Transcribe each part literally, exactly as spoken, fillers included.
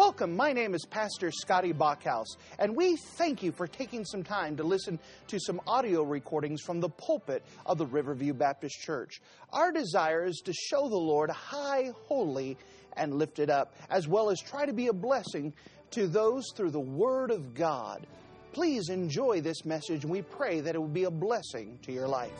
Welcome. My name is Pastor Scotty Bachhaus, and we thank you for taking some time to listen to some audio recordings from the pulpit of the Riverview Baptist Church. Our desire is to show the Lord high, holy, and lifted up, as well as try to be a blessing to those through the Word of God. Please enjoy this message, and we pray that it will be a blessing to your life.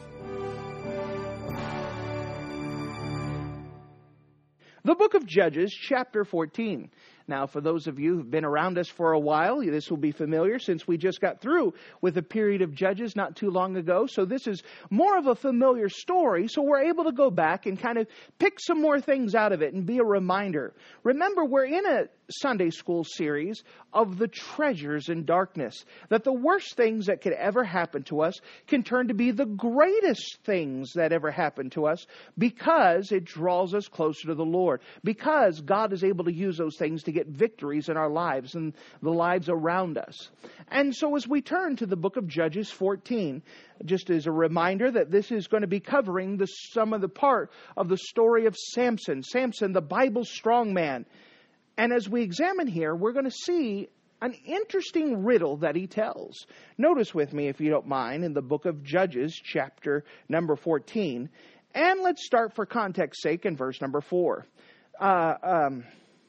The book of Judges, chapter fourteen. Now, for those of you who've been around us for a while, this will be familiar since we just got through with a period of Judges not too long ago. So this is more of a familiar story, so we're able to go back and kind of pick some more things out of it and be a reminder. Remember, we're in a Sunday school series of the treasures in darkness, that the worst things that could ever happen to us can turn to be the greatest things that ever happen to us because it draws us closer to the Lord, because God is able to use those things to get victories in our lives and the lives around us. And so as we turn to the book of Judges fourteen, just as a reminder that this is going to be covering the, some of the part of the story of Samson. Samson, the Bible's strong man. And as we examine here, we're going to see an interesting riddle that he tells. Notice with me, if you don't mind, in the book of Judges, chapter number fourteen. And let's start for context sake in verse number four. Uh, um,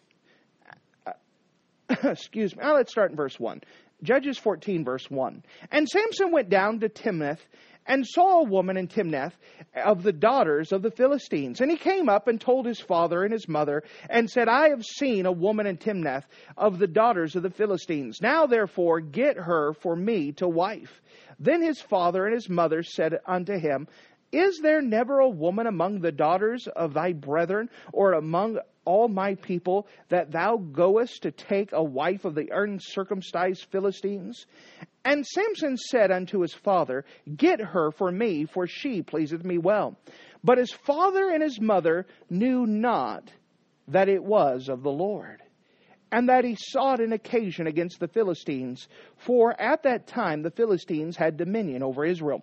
excuse me. Oh, let's start in verse one. Judges fourteen, verse one. And Samson went down to Timnath and saw a woman in Timnath of the daughters of the Philistines. And he came up and told his father and his mother and said, I have seen a woman in Timnath of the daughters of the Philistines. Now therefore get her for me to wife. Then his father and his mother said unto him, Is there never a woman among the daughters of thy brethren, or among all my people, that thou goest to take a wife of the uncircumcised Philistines? And Samson said unto his father, Get her for me, for she pleaseth me well. But his father and his mother knew not that it was of the Lord, and that he sought an occasion against the Philistines, for at that time the Philistines had dominion over Israel.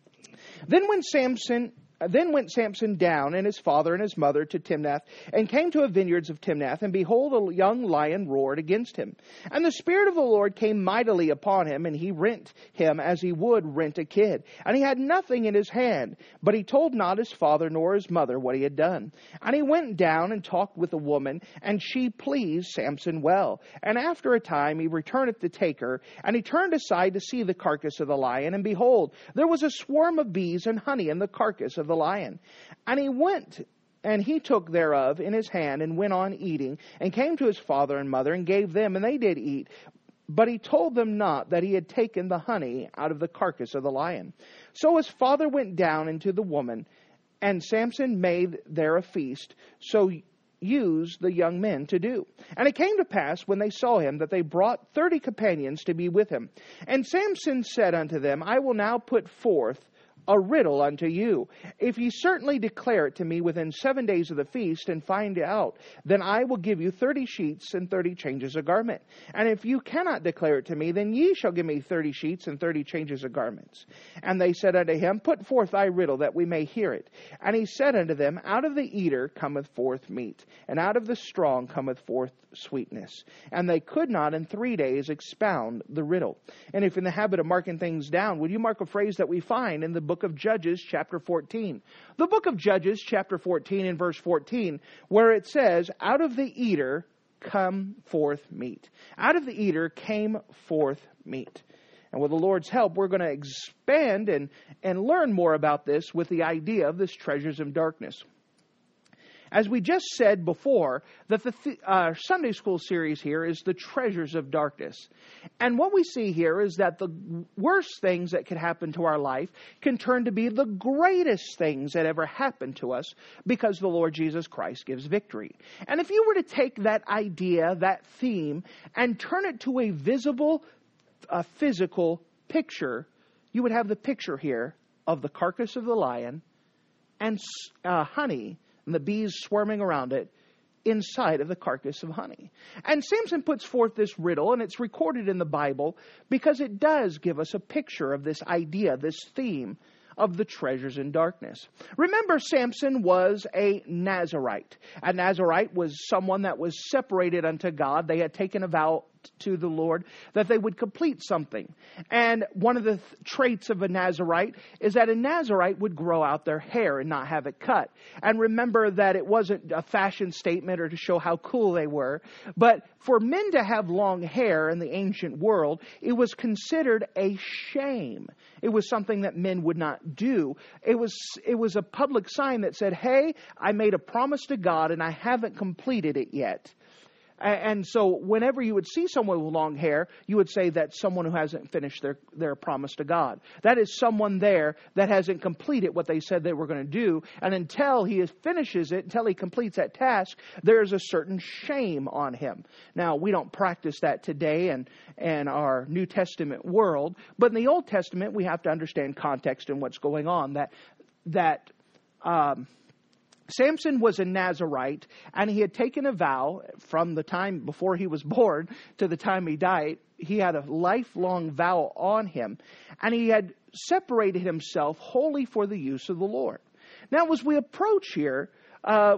Then when Samson, then went Samson down, and his father and his mother, to Timnath, and came to a vineyards of Timnath, and behold, a young lion roared against him. And the Spirit of the Lord came mightily upon him, and he rent him as he would rent a kid. And he had nothing in his hand, but he told not his father nor his mother what he had done. And he went down and talked with a woman, and she pleased Samson well. And after a time he returneth to take her, and he turned aside to see the carcass of the lion, and behold, there was a swarm of bees and honey in the carcass of the lion. And he went, and he took thereof in his hand, and went on eating, and came to his father and mother, and gave them, and they did eat. But he told them not that he had taken the honey out of the carcass of the lion. So his father went down into the woman, and Samson made there a feast, so used the young men to do. And it came to pass, when they saw him, that they brought thirty companions to be with him. And Samson said unto them, I will now put forth a riddle unto you. If ye certainly declare it to me within seven days of the feast, and find it out, then I will give you thirty sheets and thirty changes of garment. And if you cannot declare it to me, then ye shall give me thirty sheets and thirty changes of garments. And they said unto him, Put forth thy riddle, that we may hear it. And he said unto them, Out of the eater cometh forth meat, and out of the strong cometh forth sweetness. And they could not in three days expound the riddle. And if in the habit of marking things down, would you mark a phrase that we find in the book of Judges, chapter fourteen. The book of Judges, chapter fourteen, and verse fourteen, where it says, Out of the eater come forth meat. Out of the eater came forth meat. And with the Lord's help, we're going to expand and, and learn more about this with the idea of this treasures of darkness. As we just said before, that the th- uh, Sunday school series here is the treasures of darkness. And what we see here is that the worst things that could happen to our life can turn to be the greatest things that ever happened to us because the Lord Jesus Christ gives victory. And if you were to take that idea, that theme, and turn it to a visible, a physical picture, you would have the picture here of the carcass of the lion and uh, honey, and the bees swarming around it inside of the carcass of honey. And Samson puts forth this riddle, and it's recorded in the Bible because it does give us a picture of this idea, this theme of the treasures in darkness. Remember, Samson was a Nazirite. A Nazirite was someone that was separated unto God. They had taken a vow to the Lord that they would complete something. And one of the th- traits of a Nazirite is that a Nazirite would grow out their hair and not have it cut. And remember that it wasn't a fashion statement or to show how cool they were, but for men to have long hair in the ancient world, it was considered a shame. It was something that men would not do. It was it was a public sign that said, hey, I made a promise to God and I haven't completed it yet. And so whenever you would see someone with long hair, you would say that's someone who hasn't finished their, their promise to God. That is someone there that hasn't completed what they said they were going to do. And until he finishes it, until he completes that task, there's a certain shame on him. Now, we don't practice that today in, in our New Testament world. But in the Old Testament, we have to understand context and what's going on. That, that, um, Samson was a Nazirite, and he had taken a vow from the time before he was born to the time he died. He had a lifelong vow on him, and he had separated himself wholly for the use of the Lord. Now, as we approach here, uh,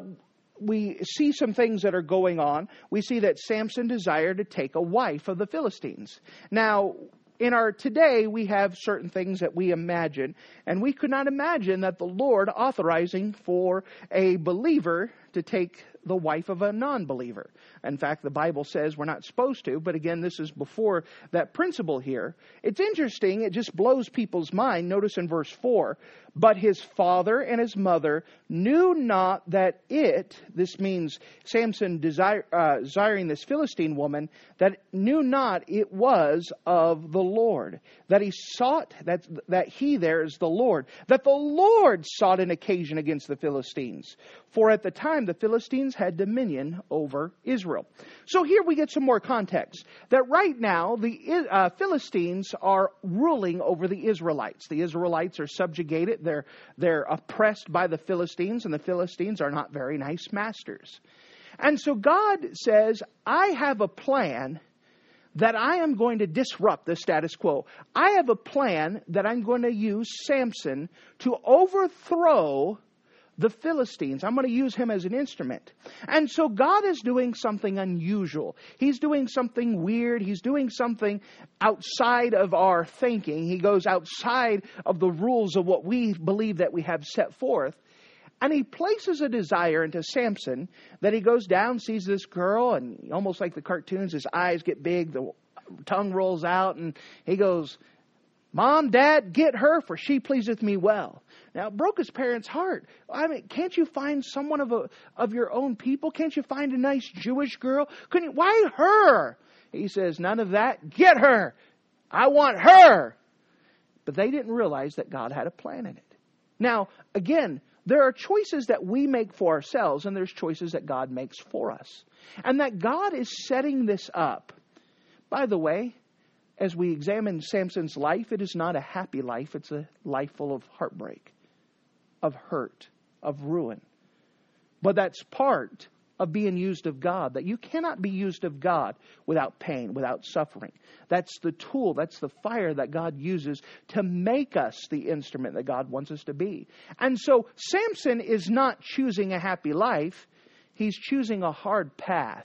we see some things that are going on. We see that Samson desired to take a wife of the Philistines. Now, in our today, we have certain things that we imagine, and we could not imagine that the Lord authorizing for a believer to take the wife of a non-believer. In fact, the Bible says we're not supposed to, but again, this is before that principle here. It's interesting, it just blows people's mind. Notice in verse four, but his father and his mother knew not that it, this means Samson desire, uh, desiring this Philistine woman, that knew not it was of the Lord. That he sought, that, that he there is the Lord. That the Lord sought an occasion against the Philistines. For at the time the Philistines had dominion over Israel. So here we get some more context. That right now the uh, Philistines are ruling over the Israelites. The Israelites are subjugated. They're, they're oppressed by the Philistines, and the Philistines are not very nice masters. And so God says, I have a plan that I am going to disrupt the status quo. I have a plan that I'm going to use Samson to overthrow the Philistines. I'm going to use him as an instrument. And so God is doing something unusual. He's doing something weird. He's doing something outside of our thinking. He goes outside of the rules of what we believe that we have set forth. And he places a desire into Samson that he goes down, sees this girl, and almost like the cartoons, his eyes get big, the tongue rolls out, and he goes, Mom, Dad, get her, for she pleaseth me well. Now, it broke his parents' heart. I mean, can't you find someone of a, of your own people? Can't you find a nice Jewish girl? Couldn't you? Why her? He says, none of that. Get her. I want her. But they didn't realize that God had a plan in it. Now, again, there are choices that we make for ourselves, and there's choices that God makes for us. And that God is setting this up. By the way, as we examine Samson's life, it is not a happy life. It's a life full of heartbreak, of hurt, of ruin. But that's part of being used of God, that you cannot be used of God without pain, without suffering. That's the tool, that's the fire that God uses to make us the instrument that God wants us to be. And so Samson is not choosing a happy life. He's choosing a hard path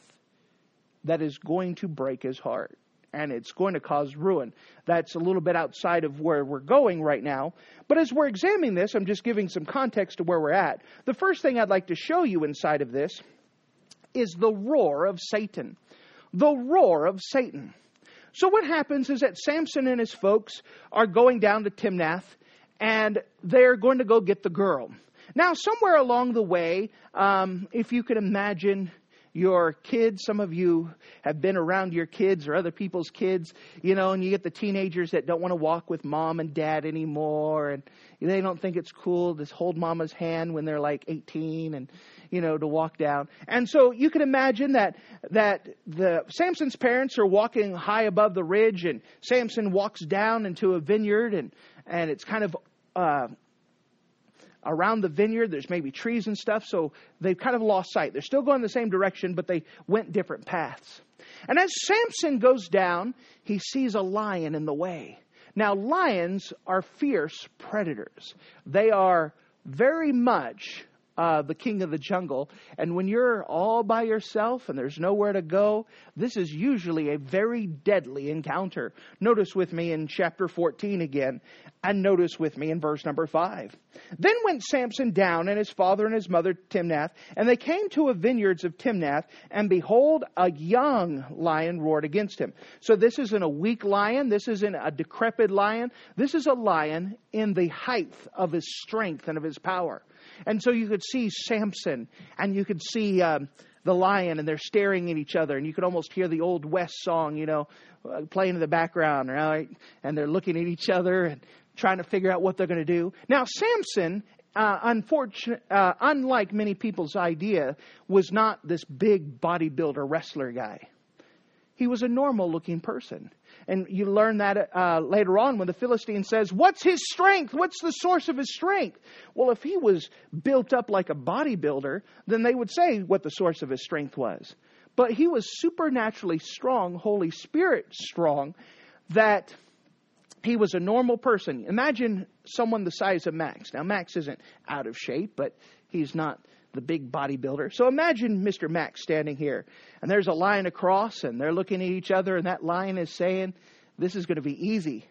that is going to break his heart. And it's going to cause ruin. That's a little bit outside of where we're going right now. But as we're examining this, I'm just giving some context to where we're at. The first thing I'd like to show you inside of this is the roar of Satan. The roar of Satan. So what happens is that Samson and his folks are going down to Timnath, and they're going to go get the girl. Now, somewhere along the way, um, if you can imagine your kids, some of you have been around your kids or other people's kids, you know, and you get the teenagers that don't want to walk with mom and dad anymore, and they don't think it's cool to hold mama's hand when they're like eighteen and, you know, to walk down. And so you can imagine that that the Samson's parents are walking high above the ridge, and Samson walks down into a vineyard, and, and it's kind of uh around the vineyard, there's maybe trees and stuff, so they've kind of lost sight. They're still going the same direction, but they went different paths. And as Samson goes down, he sees a lion in the way. Now, lions are fierce predators. They are very much uh, the king of the jungle. And when you're all by yourself and there's nowhere to go, this is usually a very deadly encounter. Notice with me in chapter fourteen again, and notice with me in verse number five. Then went Samson down, and his father and his mother Timnath, and they came to a vineyards of Timnath, and behold, a young lion roared against him. So this isn't a weak lion. This isn't a decrepit lion. This is a lion in the height of his strength and of his power. And so you could see Samson, and you could see um, the lion, and they're staring at each other, and you could almost hear the Old West song, you know, uh, playing in the background, right? And they're looking at each other and trying to figure out what they're going to do. Now, Samson, uh, unfortunate, uh, unlike many people's idea, was not this big bodybuilder wrestler guy. He was a normal-looking person. And you learn that uh, later on when the Philistine says, what's his strength? What's the source of his strength? Well, if he was built up like a bodybuilder, then they would say what the source of his strength was. But he was supernaturally strong, Holy Spirit strong, that he was a normal person. Imagine someone the size of Max. Now, Max isn't out of shape, but he's not the big bodybuilder. So imagine Mister Max standing here, and there's a lion across, and they're looking at each other, and that lion is saying, this is going to be easy.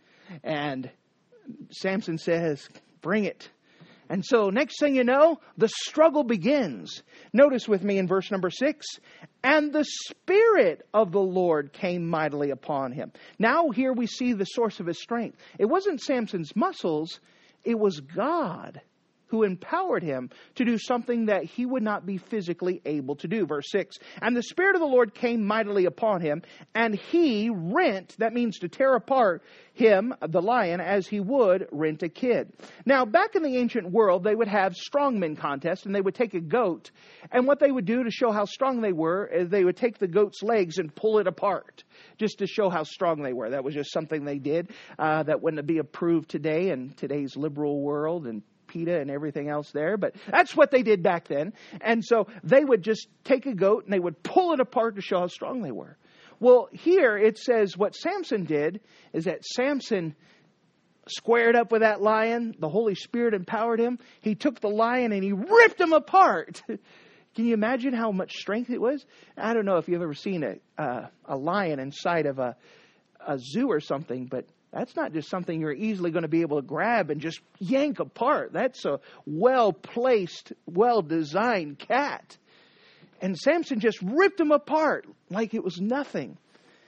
And Samson says, bring it. And so next thing you know, the struggle begins. Notice with me in verse number six, and the Spirit of the Lord came mightily upon him. Now here we see the source of his strength. It wasn't Samson's muscles, it was God who empowered him to do something that he would not be physically able to do. Verse six, and the Spirit of the Lord came mightily upon him, and he rent, that means to tear apart him, the lion, as he would rent a kid. Now, back in the ancient world, they would have strongman contests, and they would take a goat, and what they would do to show how strong they were is they would take the goat's legs and pull it apart, just to show how strong they were. That was just something they did uh, that wouldn't be approved today in today's liberal world and PETA and everything else there, but that's what they did back then. And so they would just take a goat and they would pull it apart to show how strong they were. Well, here it says what Samson did is that Samson squared up with that lion. The Holy Spirit empowered him. He took the lion and he ripped him apart. Can you imagine how much strength it was? I don't know if you've ever seen a uh, a lion inside of a, a zoo or something, but that's not just something you're easily going to be able to grab and just yank apart. That's a well-placed, well-designed cat. And Samson just ripped him apart like it was nothing.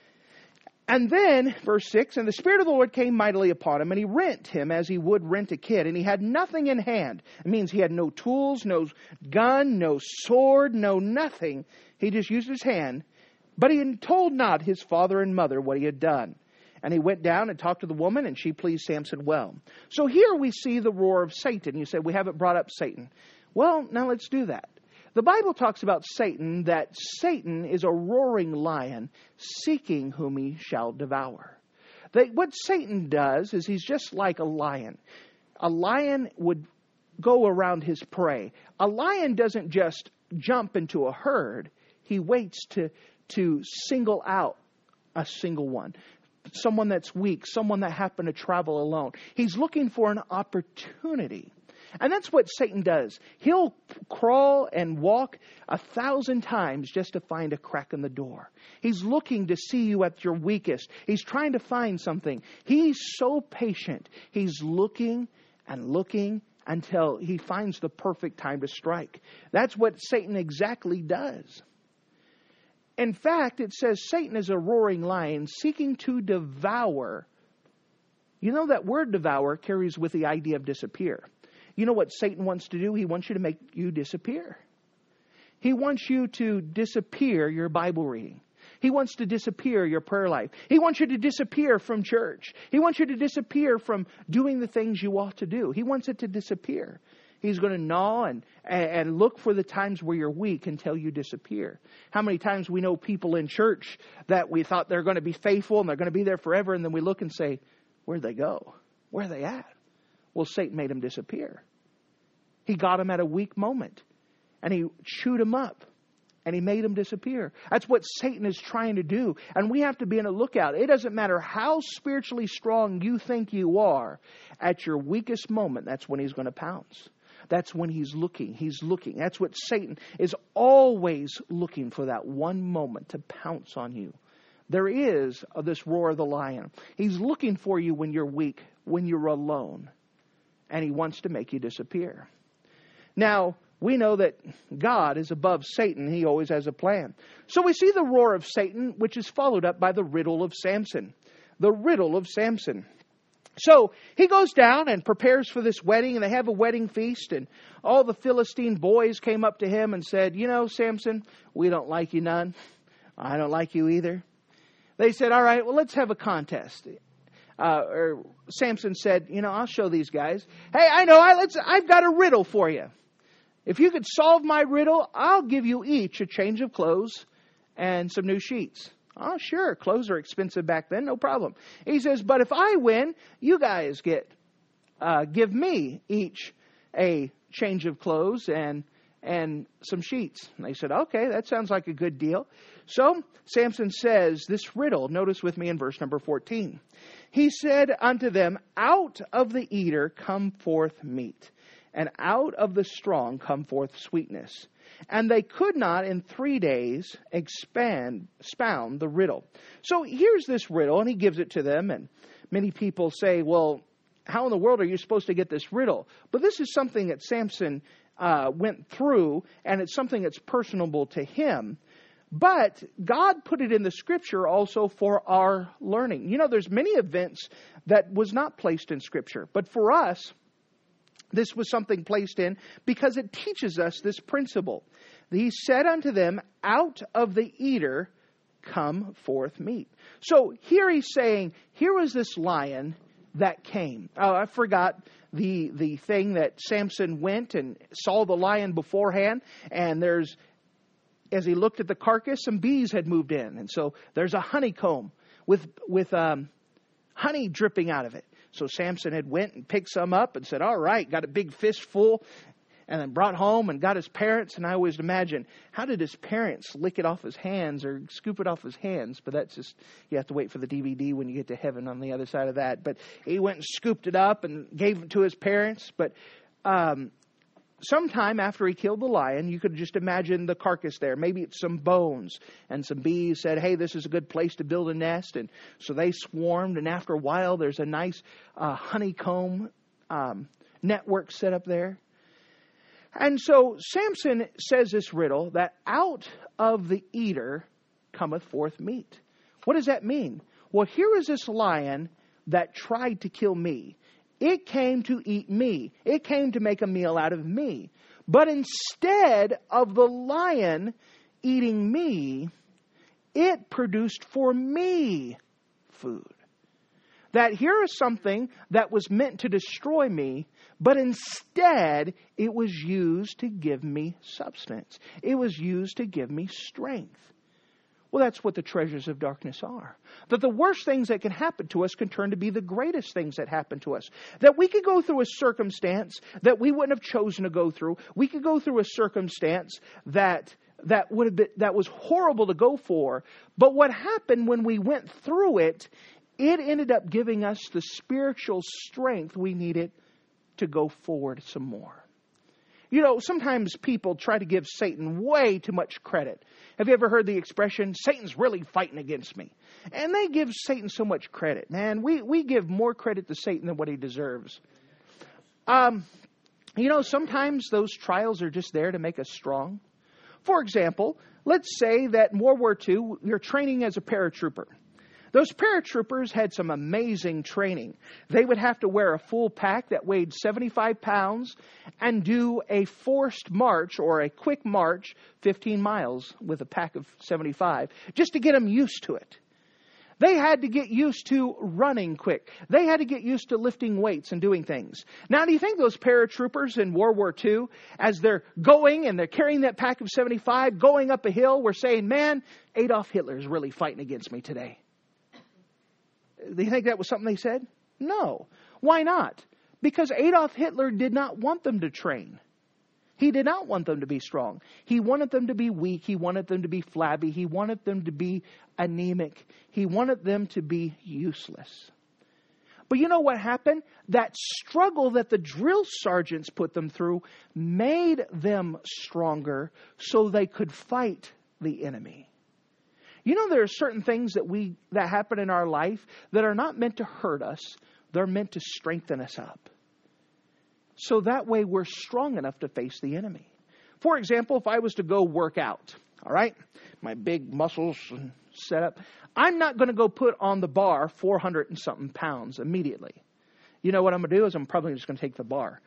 And then, verse six, and the Spirit of the Lord came mightily upon him, and he rent him as he would rent a kid. And he had nothing in hand. It means he had no tools, no gun, no sword, no nothing. He just used his hand. But he told not his father and mother what he had done. And he went down and talked to the woman, and she pleased Samson well. So here we see the roar of Satan. You said, we haven't brought up Satan. Well, now let's do that. The Bible talks about Satan, that Satan is a roaring lion, seeking whom he shall devour. That what Satan does is he's just like a lion. A lion would go around his prey. A lion doesn't just jump into a herd. He waits to, to single out a single one. Someone that's weak, someone that happened to travel alone. He's looking for an opportunity. And that's what Satan does. He'll crawl and walk a thousand times just to find a crack in the door. He's looking to see you at your weakest. He's trying to find something. He's so patient. He's looking and looking until he finds the perfect time to strike. That's what Satan exactly does. In fact, it says Satan is a roaring lion seeking to devour. You know that word devour carries with the idea of disappear. You know what Satan wants to do? He wants you to make you disappear. He wants you to disappear your Bible reading. He wants to disappear your prayer life. He wants you to disappear from church. He wants you to disappear from doing the things you ought to do. He wants it to disappear. He's going to gnaw and, and look for the times where you're weak until you disappear. How many times we know people in church that we thought they're going to be faithful and they're going to be there forever, and then we look and say, where'd they go? Where are they at? Well, Satan made them disappear. He got them at a weak moment, and he chewed them up. and he made them disappear. That's what Satan is trying to do. And we have to be on a lookout. It doesn't matter how spiritually strong you think you are. At your weakest moment, that's when he's going to pounce. That's when he's looking. He's looking. That's what Satan is always looking for, that one moment to pounce on you. There is this roar of the lion. He's looking for you when you're weak, when you're alone. And he wants to make you disappear. Now, we know that God is above Satan. He always has a plan. So we see the roar of Satan, which is followed up by the riddle of Samson. The riddle of Samson. So he goes down and prepares for this wedding, and they have a wedding feast, and all the Philistine boys came up to him and said, you know, Samson, we don't like you none. I don't like you either. They said, all right, well, let's have a contest. Uh, or Samson said, you know, I'll show these guys. Hey, I know, I, let's, I've got a riddle for you. If you could solve my riddle, I'll give you each a change of clothes and some new sheets. Oh, sure. Clothes are expensive back then. No problem. He says, but if I win, you guys get, uh, give me each a change of clothes and, and some sheets. And they said, okay, that sounds like a good deal. So Samson says this riddle. Notice with me in verse number fourteen. He said unto them, out of the eater come forth meat, and out of the strong come forth sweetness. And they could not in three days expand, expound the riddle. So here's this riddle, and he gives it to them. And many people say, well, how in the world are you supposed to get this riddle? But this is something that Samson uh, went through, and it's something that's personable to him. But God put it in the Scripture also for our learning. You know, there's many events that was not placed in Scripture. But for us, this was something placed in because it teaches us this principle. He said unto them, out of the eater come forth meat. So here he's saying, here was this lion that came. Oh, I forgot the the thing that Samson went and saw the lion beforehand. And there's, as he looked at the carcass, some bees had moved in. And so there's a honeycomb with, with um, honey dripping out of it. So Samson had went and picked some up and said, all right, got a big fist full, and then brought home and got his parents. And I always imagine, how did his parents lick it off his hands or scoop it off his hands? But that's just, you have to wait for the D V D when you get to heaven on the other side of that. But he went and scooped it up and gave it to his parents. But um, sometime after he killed the lion, you could just imagine the carcass there. Maybe it's some bones. And some bees said, hey, this is a good place to build a nest. And so they swarmed. And after a while, there's a nice uh, honeycomb um, network set up there. And so Samson says this riddle, that out of the eater cometh forth meat. What does that mean? Well, here is this lion that tried to kill me. It came to eat me. It came to make a meal out of me. But instead of the lion eating me, it produced for me food. That here is something that was meant to destroy me, but instead it was used to give me substance. It was used to give me strength. Well, that's what the treasures of darkness are. That the worst things that can happen to us can turn to be the greatest things that happen to us. That we could go through a circumstance that we wouldn't have chosen to go through. We could go through a circumstance that that would have been, that was horrible to go for. But what happened when we went through it, it ended up giving us the spiritual strength we needed to go forward some more. You know, sometimes people try to give Satan way too much credit. Have you ever heard the expression, Satan's really fighting against me? And they give Satan so much credit. Man, we, we give more credit to Satan than what he deserves. Um, you know, sometimes those trials are just there to make us strong. For example, let's say that in World War Two, you're training as a paratrooper. Those paratroopers had some amazing training. They would have to wear a full pack that weighed seventy-five pounds and do a forced march or a quick march fifteen miles with a pack of seventy-five just to get them used to it. They had to get used to running quick. They had to get used to lifting weights and doing things. Now, do you think those paratroopers in World War Two, as they're going and they're carrying that pack of seventy-five, going up a hill, were saying, man, Adolf Hitler is really fighting against me today? Do you think that was something they said? No. Why not? Because Adolf Hitler did not want them to train. He did not want them to be strong. He wanted them to be weak. He wanted them to be flabby. He wanted them to be anemic. He wanted them to be useless. But you know what happened? That struggle that the drill sergeants put them through made them stronger so they could fight the enemy. You know, there are certain things that we that happen in our life that are not meant to hurt us. They're meant to strengthen us up. So that way we're strong enough to face the enemy. For example, if I was to go work out, all right, my big muscles set up, I'm not going to go put on the bar four hundred and something pounds immediately. You know what I'm going to do is I'm probably just going to take the bar.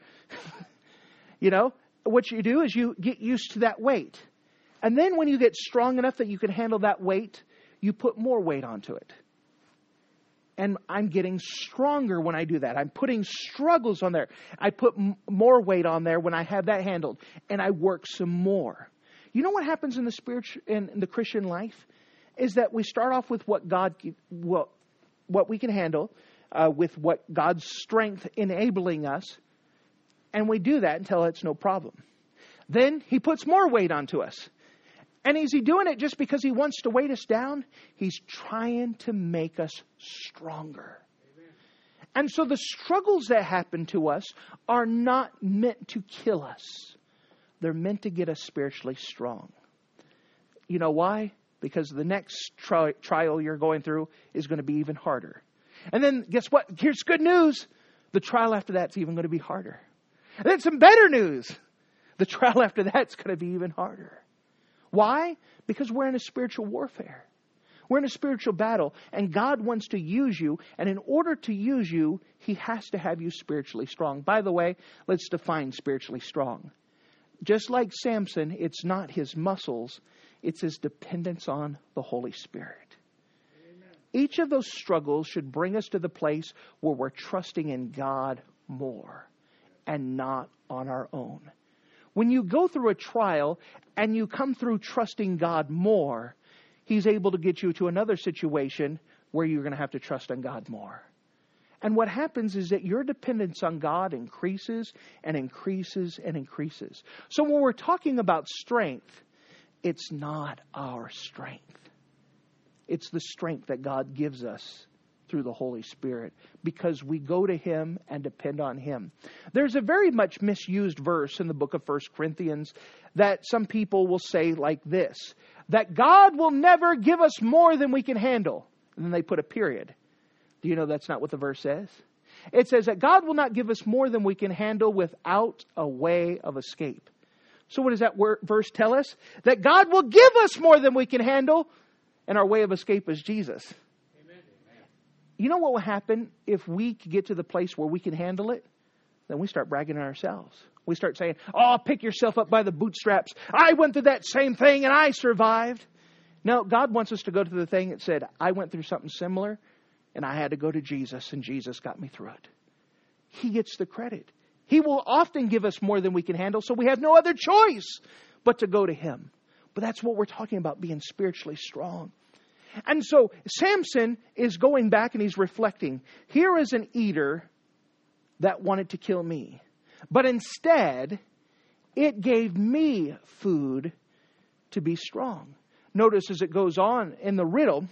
You know, what you do is you get used to that weight. And then when you get strong enough that you can handle that weight, you put more weight onto it. And I'm getting stronger when I do that. I'm putting struggles on there. I put m- more weight on there when I have that handled. And I work some more. You know what happens in the spiritual, in, in the Christian life? Is that we start off with what God, what, what we can handle, uh, with what God's strength enabling us. And we do that until it's no problem. Then He puts more weight onto us. And is He doing it just because He wants to weight us down? He's trying to make us stronger. Amen. And so the struggles that happen to us are not meant to kill us. They're meant to get us spiritually strong. You know why? Because the next tri- trial you're going through is going to be even harder. And then guess what? Here's good news. The trial after that's even going to be harder. And then some better news. The trial after that's going to be even harder. Why? Because we're in a spiritual warfare. We're in a spiritual battle. And God wants to use you. And in order to use you, He has to have you spiritually strong. By the way, let's define spiritually strong. Just like Samson, it's not his muscles. It's his dependence on the Holy Spirit. Amen. Each of those struggles should bring us to the place where we're trusting in God more and not on our own. When you go through a trial and you come through trusting God more, He's able to get you to another situation where you're going to have to trust in God more. And what happens is that your dependence on God increases and increases and increases. So when we're talking about strength, it's not our strength. It's the strength that God gives us through the Holy Spirit because we go to Him and depend on Him. There's a very much misused verse in the book of First Corinthians that some people will say like this, that God will never give us more than we can handle. And then they put a period. Do you know that's not what the verse says? It says that God will not give us more than we can handle without a way of escape. So what does that word, verse tell us? That God will give us more than we can handle, and our way of escape is Jesus. Amen. You know what will happen if we get to the place where we can handle it? Then we start bragging on ourselves. We start saying, oh, pick yourself up by the bootstraps. I went through that same thing and I survived. No, God wants us to go to the thing that said, I went through something similar and I had to go to Jesus and Jesus got me through it. He gets the credit. He will often give us more than we can handle, so we have no other choice but to go to Him. But that's what we're talking about, being spiritually strong. And so Samson is going back and he's reflecting. Here is an eater that wanted to kill me. But instead, it gave me food to be strong. Notice as it goes on in the riddle,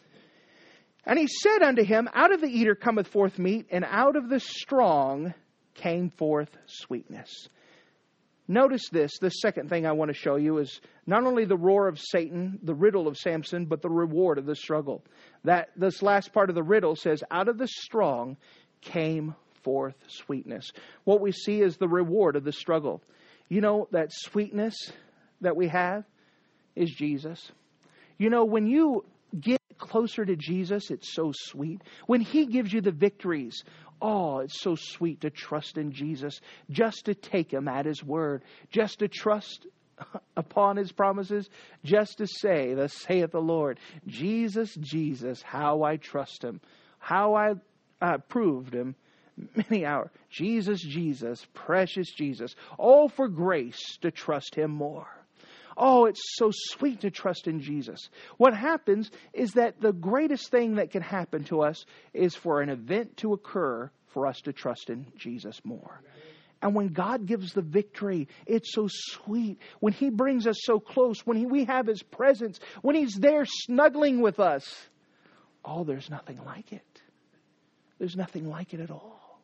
and he said unto him, out of the eater cometh forth meat, and out of the strong came forth sweetness. Notice this. The second thing I want to show you is not only the roar of Satan, the riddle of Samson, but the reward of the struggle. That this last part of the riddle says, out of the strong came forth sweetness. What we see is the reward of the struggle. You know, that sweetness that we have is Jesus. You know, when you get closer to Jesus, it's so sweet. When He gives you the victories, oh, it's so sweet to trust in Jesus, just to take Him at His word, just to trust upon His promises, just to say, thus saith the Lord, Jesus, Jesus, how I trust Him, how I uh, proved Him many hours. Jesus, Jesus, precious Jesus. Oh, for grace to trust Him more. Oh, it's so sweet to trust in Jesus. What happens is that the greatest thing that can happen to us is for an event to occur for us to trust in Jesus more. And when God gives the victory, it's so sweet. When He brings us so close, when he, we have His presence, when He's there snuggling with us, oh, there's nothing like it. There's nothing like it at all.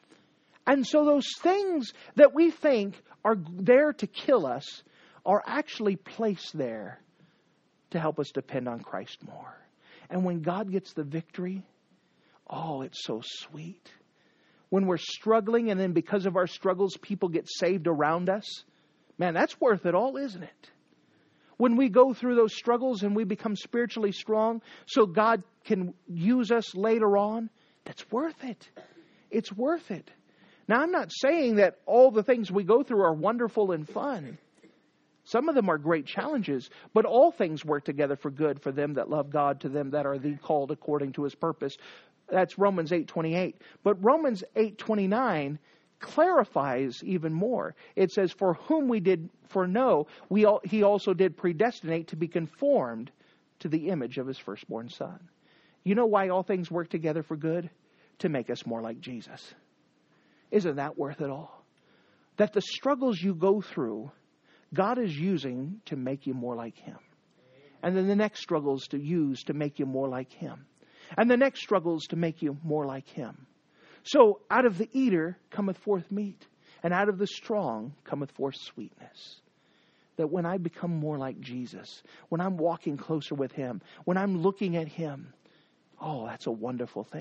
And so those things that we think are there to kill us are actually placed there to help us depend on Christ more. And when God gets the victory, oh, it's so sweet. When we're struggling and then because of our struggles, people get saved around us. Man, that's worth it all, isn't it? When we go through those struggles and we become spiritually strong so God can use us later on, that's worth it. It's worth it. Now, I'm not saying that all the things we go through are wonderful and fun. Some of them are great challenges, but all things work together for good for them that love God, to them that are the called according to His purpose. That's Romans eight twenty-eight. But Romans eight twenty-nine clarifies even more. It says, for whom we did foreknow, we all, He also did predestinate to be conformed to the image of His firstborn Son. You know why all things work together for good? To make us more like Jesus. Isn't that worth it all? That the struggles you go through, God is using to make you more like Him. And then the next struggles to use to make you more like Him. And the next struggle is to make you more like Him. So out of the eater cometh forth meat, and out of the strong cometh forth sweetness. That when I become more like Jesus, when I'm walking closer with Him, when I'm looking at Him, oh, that's a wonderful thing.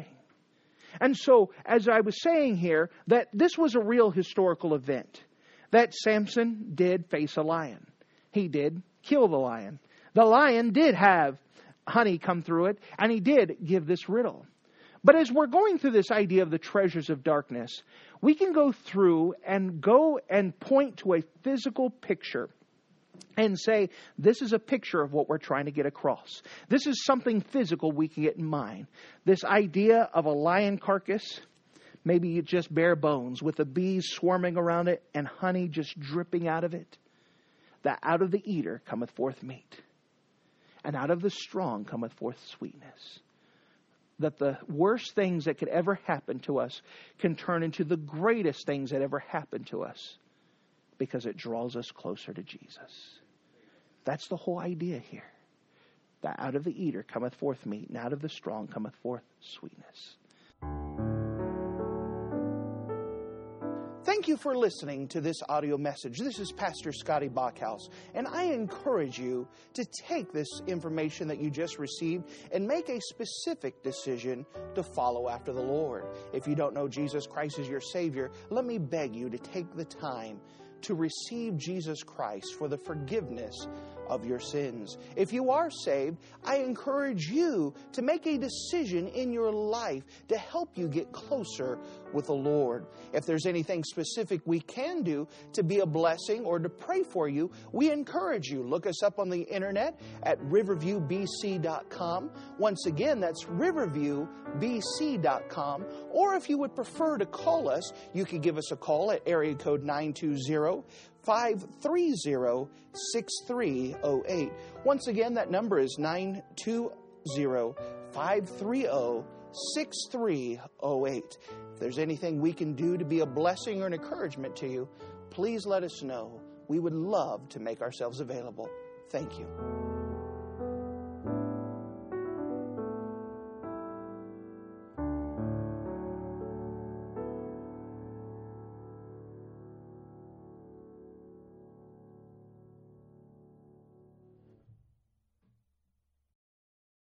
And so, as I was saying here, that this was a real historical event. That Samson did face a lion. He did kill the lion. The lion did have honey come through it, and he did give this riddle. But as we're going through this idea of the treasures of darkness, we can go through and go and point to a physical picture and say, this is a picture of what we're trying to get across. This is something physical we can get in mind. This idea of a lion carcass, maybe just bare bones with the bees swarming around it and honey just dripping out of it. That out of the eater cometh forth meat. And out of the strong cometh forth sweetness. That the worst things that could ever happen to us can turn into the greatest things that ever happened to us. Because it draws us closer to Jesus. That's the whole idea here. That out of the eater cometh forth meat, and out of the strong cometh forth sweetness. Thank you for listening to this audio message. This is Pastor Scotty Bachhaus, and I encourage you to take this information that you just received and make a specific decision to follow after the Lord. If you don't know Jesus Christ as your Savior, let me beg you to take the time to receive Jesus Christ for the forgiveness of your sins. If you are saved, I encourage you to make a decision in your life to help you get closer with the Lord. If there's anything specific we can do to be a blessing or to pray for you, we encourage you. Look us up on the internet at riverview b c dot com. Once again, that's riverview b c dot com. Or if you would prefer to call us, you can give us a call at area code nine two zero, five three zero, six three zero eight. Once again, that number is nine two zero, five three zero, six three zero eight. If there's anything we can do to be a blessing or an encouragement to you, please let us know. We would love to make ourselves available. Thank you.